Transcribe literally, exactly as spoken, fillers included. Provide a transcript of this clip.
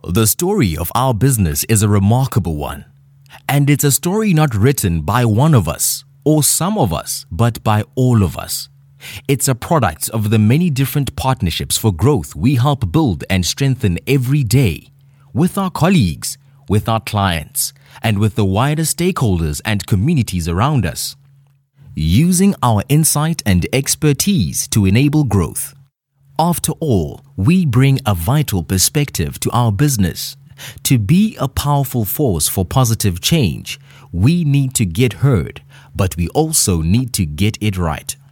The story of our business is a remarkable one. And it's a story not written by one of us or some of us, but by all of us. It's a product of the many different partnerships for growth we help build and strengthen every day with our colleagues, with our clients, and with the wider stakeholders and communities around us, using our insight and expertise to enable growth. After all, we bring a vital perspective to our business. To be a powerful force for positive change, we need to get heard, but we also need to get it right.